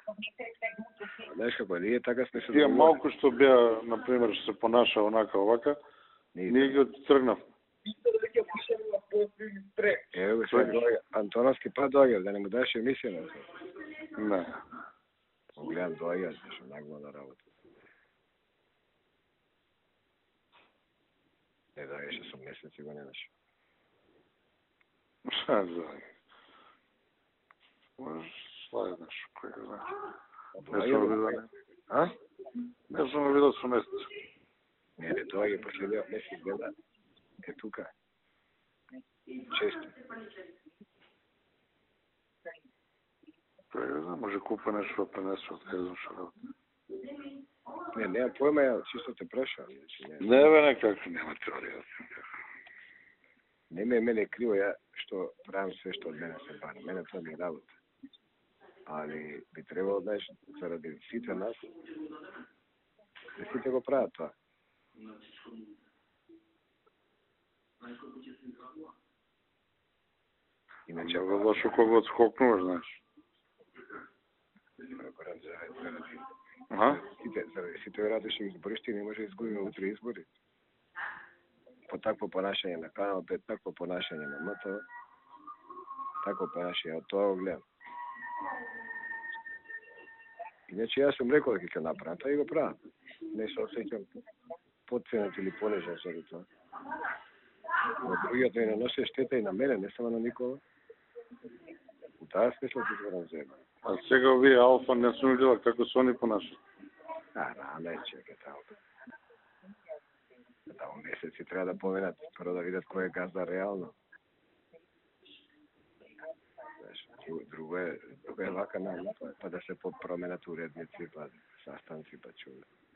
Знаеш како, ние така сме се Тие договорили. малку што беа, например, што се понаша онака овака, ние ги оттргнав. Ево сега доаѓа, Антоновски пат доаѓа, да не му даш емисија на тоа. Не. Гледам доаѓа, што нагла на работа. Не доаѓаше со месеци го немаше. Šta je možeš slaviti koga znaš. Ne sam vidio, ne. A? Ne sam vidio su mesec. Ne, to je posljednja mesec gleda. E tuka. Često. Koga znam, može kupa nešto prenesu od kada znam šta raditi. Ne, nema pojma, ja čisto te prašam. Ne, nekako, nema teorija. Ne mene krivo, ja što pravim sve što od mene se bane. Mene to mi rabota. Ali bi trebalo, znaš, zaradi site nas, da site go pravi to. Inače, ga došao koga odskoknuo, znaš. Aha? Site radiš izborišti, ne može izgubiti utri izbori. Po takvo ponašanje na kanal, takvo ponašanje na MTO, takvo ponašanje, od toga gledam. Inače, ja sam rekao da će napraviti, a i go pravim. Ne se osjećam podcenat ili ponižen za to. Но другиот не носи штета и на мене, не само на никога. У таа смисла ти зборам за една. А сега овие алфа не сум видела како се они понашат. Рано е, чекай тао. Тао месеци треба да поменат, прво да видат кој е газда реално. Друго е вака на па да се променат уредници, па sastanci, pa čuve.